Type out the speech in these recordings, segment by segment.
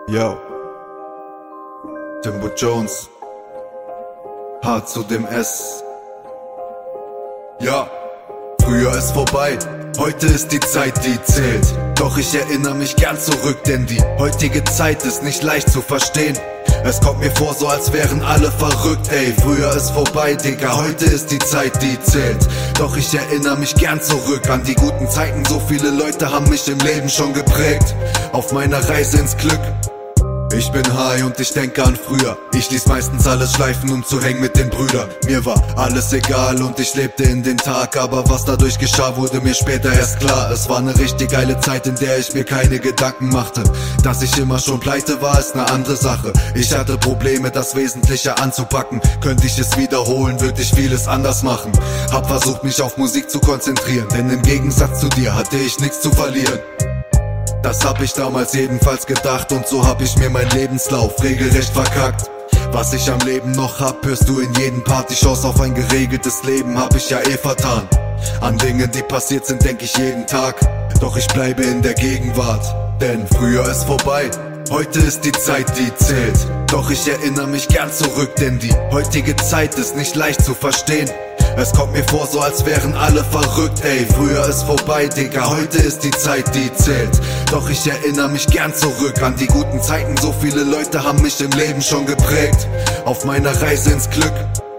Yo, Timbo Jones, H zu dem S. Ja, früher ist vorbei, heute ist die Zeit, die zählt. Doch ich erinnere mich gern zurück, denn die heutige Zeit ist nicht leicht zu verstehen. Es kommt mir vor, so als wären alle verrückt, ey. Früher ist vorbei, Digga, heute ist die Zeit, die zählt. Doch ich erinnere mich gern zurück an die guten Zeiten. So viele Leute haben mich im Leben schon geprägt, auf meiner Reise ins Glück. Ich bin high und ich denke an früher. Ich ließ meistens alles schleifen, um zu hängen mit den Brüdern. Mir war alles egal und ich lebte in den Tag. Aber was dadurch geschah, wurde mir später erst klar. Es war eine richtig geile Zeit, in der ich mir keine Gedanken machte. Dass ich immer schon pleite war, ist eine andere Sache. Ich hatte Probleme, das Wesentliche anzupacken. Könnte ich es wiederholen, würde ich vieles anders machen. Hab versucht, mich auf Musik zu konzentrieren, denn im Gegensatz zu dir hatte ich nichts zu verlieren. Das hab ich damals jedenfalls gedacht und so hab ich mir meinen Lebenslauf regelrecht verkackt. Was ich am Leben noch hab, hörst du in jedem Part. Die Chance auf ein geregeltes Leben hab ich ja vertan. An Dinge, die passiert sind, denk ich jeden Tag. Doch ich bleibe in der Gegenwart, denn früher ist vorbei, heute ist die Zeit, die zählt. Doch ich erinnere mich gern zurück, denn die heutige Zeit ist nicht leicht zu verstehen. Es kommt mir vor, so als wären alle verrückt, ey. Früher ist vorbei, Digga, heute ist die Zeit, die zählt. Doch ich erinnere mich gern zurück an die guten Zeiten. So viele Leute haben mich im Leben schon geprägt, auf meiner Reise ins Glück.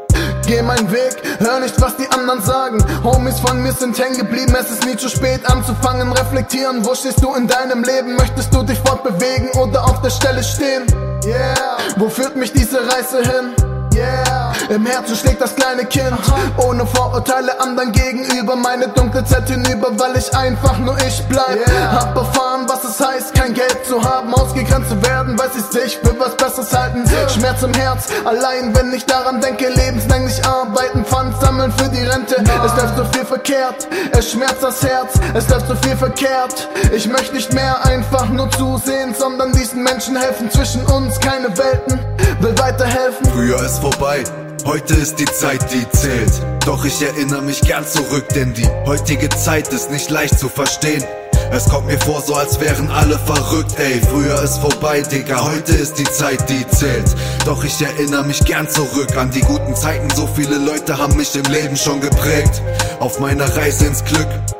Geh meinen Weg, hör nicht, was die anderen sagen. Homies von mir sind hängen geblieben, es ist nie zu spät anzufangen. Reflektieren, wo stehst du in deinem Leben? Möchtest du dich fortbewegen oder auf der Stelle stehen? Yeah, wo führt mich diese Reise hin? Yeah, im Herzen schlägt das kleine Kind, ohne Vorurteile anderen gegenüber. Meine dunkle Zeit hinüber, weil ich einfach nur ich bleib. Hab erfahren, was es heißt, kein Geld zu haben, ausgegrenzt zu werden, weil sie sich für was Besseres halten. Schmerz im Herz, allein wenn ich daran denke. Lebenslänglich arbeiten, Pfand sammeln für die Rente. Es läuft so viel verkehrt, es schmerzt das Herz. Es läuft so viel verkehrt, ich möchte nicht mehr einfach nur zusehen, sondern diesen Menschen helfen. Zwischen uns keine Welten, will weiterhelfen. Früher ist vorbei, heute ist die Zeit, die zählt. Doch ich erinnere mich gern zurück, denn die heutige Zeit ist nicht leicht zu verstehen. Es kommt mir vor, so als wären alle verrückt, ey. Früher ist vorbei, Digga, heute ist die Zeit, die zählt. Doch ich erinnere mich gern zurück an die guten Zeiten. So viele Leute haben mich im Leben schon geprägt, auf meiner Reise ins Glück.